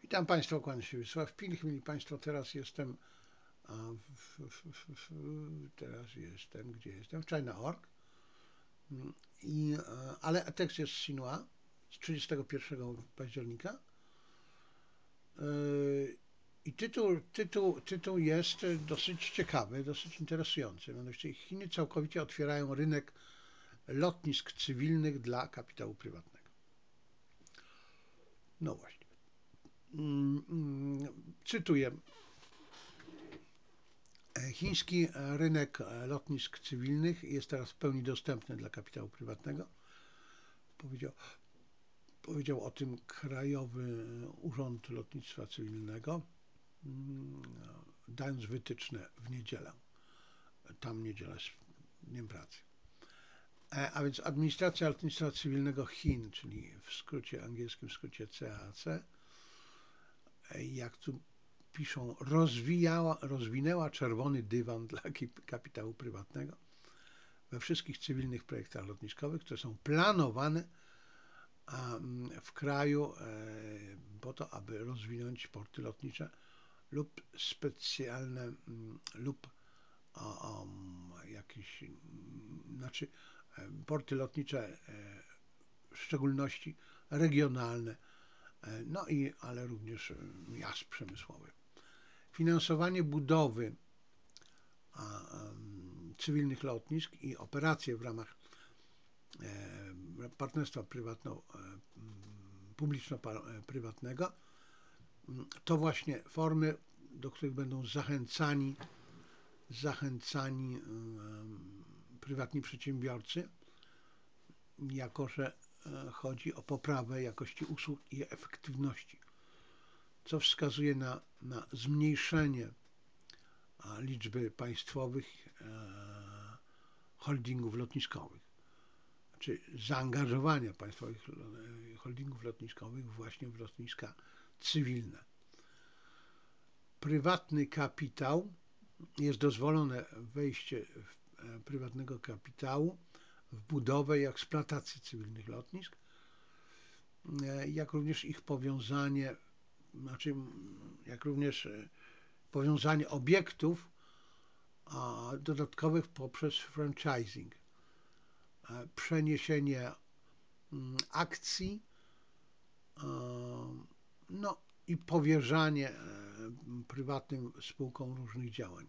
Witam Państwa, kłaniam się Wiesław Pilch. Mieli Państwo, teraz jestem, teraz jestem, gdzie jestem? W China.org. Ale tekst jest z Xinhua z 31 października. I tytuł jest dosyć ciekawy, dosyć interesujący. Mianowicie Chiny całkowicie otwierają rynek lotnisk cywilnych dla kapitału prywatnego. No właśnie. Cytuję. Chiński rynek lotnisk cywilnych jest teraz w pełni dostępny dla kapitału prywatnego. Powiedział o tym Krajowy Urząd Lotnictwa Cywilnego, dając wytyczne w niedzielę. Tam niedziela jest dniem pracy. A więc Administracja Lotnictwa Cywilnego Chin, czyli w skrócie angielskim, skrócie CAAC, jak tu piszą, rozwinęła czerwony dywan dla kapitału prywatnego we wszystkich cywilnych projektach lotniskowych, które są planowane w kraju po to, aby rozwinąć porty lotnicze lub specjalne lub jakieś, znaczy porty lotnicze w szczególności regionalne, ale również miast przemysłowych. Finansowanie budowy cywilnych lotnisk i operacje w ramach partnerstwa publiczno-prywatnego to właśnie formy, do których będą zachęcani prywatni przedsiębiorcy, jako że chodzi o poprawę jakości usług i efektywności, co wskazuje na zmniejszenie liczby państwowych holdingów lotniskowych, czy zaangażowania państwowych holdingów lotniskowych właśnie w lotniska cywilne. Prywatny kapitał, jest dozwolone wejście prywatnego kapitału w budowę i eksploatację cywilnych lotnisk, jak również ich powiązanie, obiektów dodatkowych poprzez franchising, przeniesienie akcji, i powierzanie prywatnym spółkom różnych działań.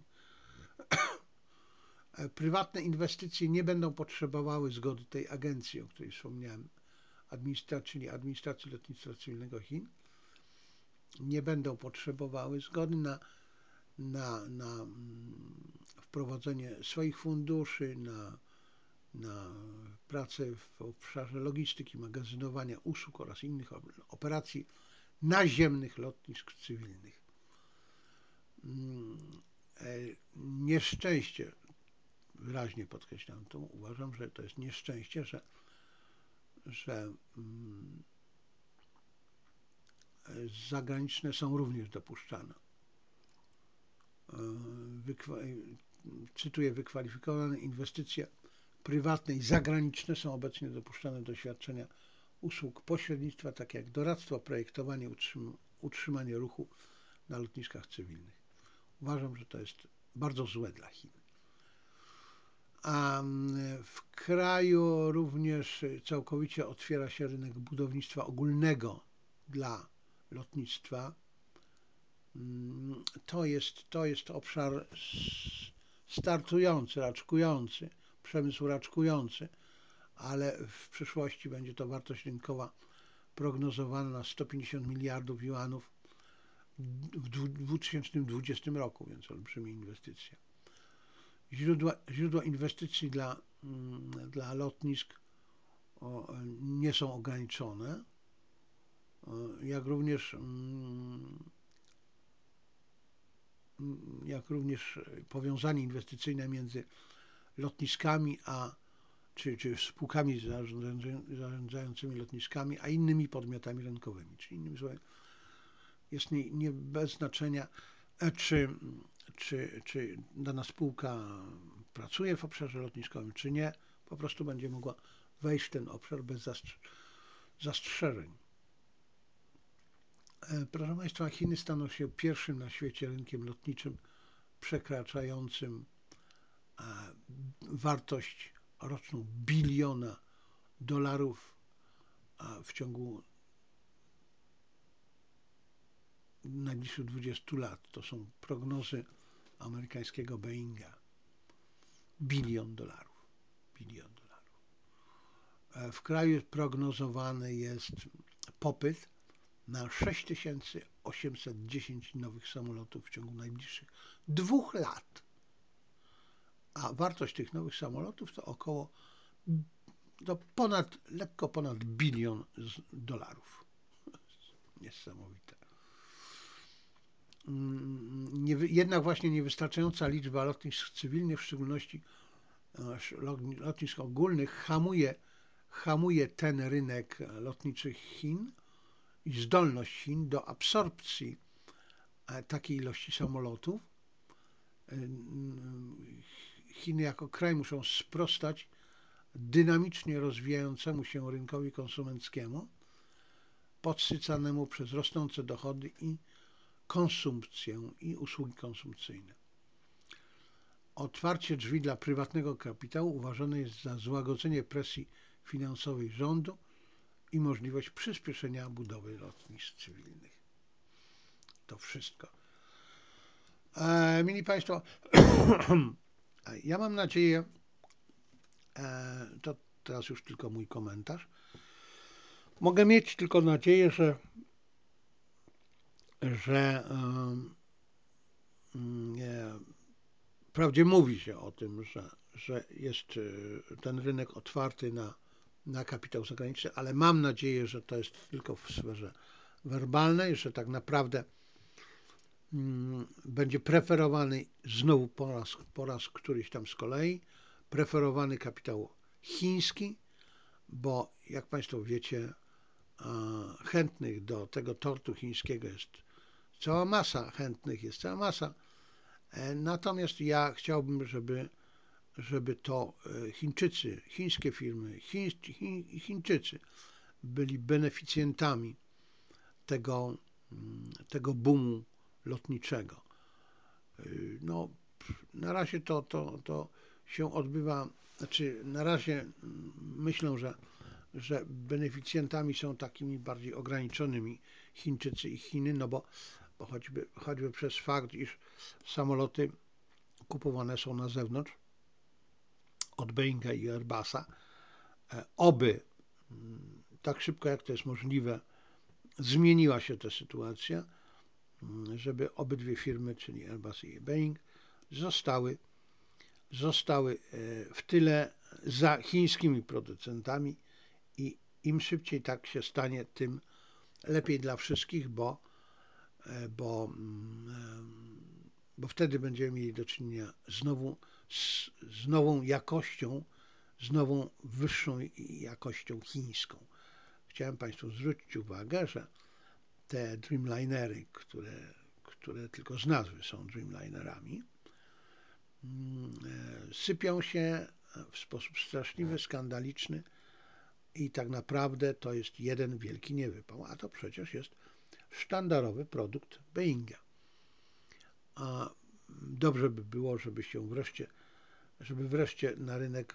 Prywatne inwestycje nie będą potrzebowały zgody tej agencji, o której wspomniałem, czyli Administracji Lotnictwa Cywilnego Chin. Nie będą potrzebowały zgody na wprowadzenie swoich funduszy, na pracę w obszarze logistyki, magazynowania, usług oraz innych operacji naziemnych lotnisk cywilnych. Nieszczęście, wyraźnie podkreślam to, uważam, że to jest nieszczęście, że zagraniczne są również dopuszczane. Cytuję, wykwalifikowane inwestycje prywatne i zagraniczne są obecnie dopuszczane do świadczenia usług pośrednictwa, tak jak doradztwo, projektowanie, utrzymanie ruchu na lotniskach cywilnych. Uważam, że to jest bardzo złe dla Chin. A w kraju również całkowicie otwiera się rynek budownictwa ogólnego dla lotnictwa. To jest obszar startujący, raczkujący, przemysł raczkujący, ale w przyszłości będzie to wartość rynkowa prognozowana na 150 miliardów juanów w 2020 roku, więc olbrzymia inwestycja. Źródła inwestycji dla lotnisk nie są ograniczone, jak również powiązanie inwestycyjne między lotniskami czy spółkami zarządzającymi lotniskami, a innymi podmiotami rynkowymi. Czyli innymi słowy, jest nie bez znaczenia, czy dana spółka pracuje w obszarze lotniskowym, czy nie, po prostu będzie mogła wejść w ten obszar bez zastrzeżeń. Proszę Państwa, Chiny staną się pierwszym na świecie rynkiem lotniczym przekraczającym wartość roczną $1 billion w ciągu najbliższych 20 lat. To są prognozy amerykańskiego Boeinga. $1 billion. $1 billion. W kraju prognozowany jest popyt na 6810 nowych samolotów w ciągu najbliższych 2 lat. A wartość tych nowych samolotów to lekko ponad $1 billion. Niesamowite. Jednak właśnie niewystarczająca liczba lotnisk cywilnych, w szczególności lotnisk ogólnych, hamuje ten rynek lotniczy Chin i zdolność Chin do absorpcji takiej ilości samolotów. Chiny jako kraj muszą sprostać dynamicznie rozwijającemu się rynkowi konsumenckiemu, podsycanemu przez rosnące dochody i konsumpcję i usługi konsumpcyjne. Otwarcie drzwi dla prywatnego kapitału uważane jest za złagodzenie presji finansowej rządu i możliwość przyspieszenia budowy lotnisk cywilnych. To wszystko. Mili Państwo, ja mam nadzieję, to teraz już tylko mój komentarz, mogę mieć tylko nadzieję, że wprawdzie mówi się o tym, że jest ten rynek otwarty na kapitał zagraniczny, ale mam nadzieję, że to jest tylko w sferze werbalnej, że tak naprawdę będzie preferowany znowu po raz któryś tam z kolei, preferowany kapitał chiński, bo jak Państwo wiecie, chętnych do tego tortu chińskiego jest cała masa, natomiast ja chciałbym, żeby to Chińczycy, chińskie firmy, Chińczycy byli beneficjentami tego boomu lotniczego. No, na razie to się odbywa, znaczy na razie myślę, że beneficjentami są takimi bardziej ograniczonymi Chińczycy i Chiny, no bo choćby przez fakt, iż samoloty kupowane są na zewnątrz od Boeinga i Airbusa, oby tak szybko jak to jest możliwe zmieniła się ta sytuacja, żeby obydwie firmy, czyli Airbus i Boeing, zostały w tyle za chińskimi producentami i im szybciej tak się stanie, tym lepiej dla wszystkich, bo wtedy będziemy mieli do czynienia z nową jakością, z nową wyższą jakością chińską. Chciałem Państwu zwrócić uwagę, że te Dreamlinery, które tylko z nazwy są Dreamlinerami, sypią się w sposób straszliwy, skandaliczny i tak naprawdę to jest jeden wielki niewypał, a to przecież jest sztandarowy produkt Boeinga. A dobrze by było, żeby wreszcie na rynek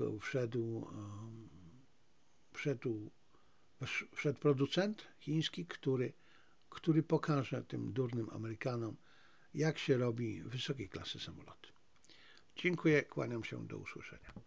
wszedł producent chiński, który pokaże tym durnym Amerykanom, jak się robi wysokiej klasy samoloty. Dziękuję, kłaniam się, do usłyszenia.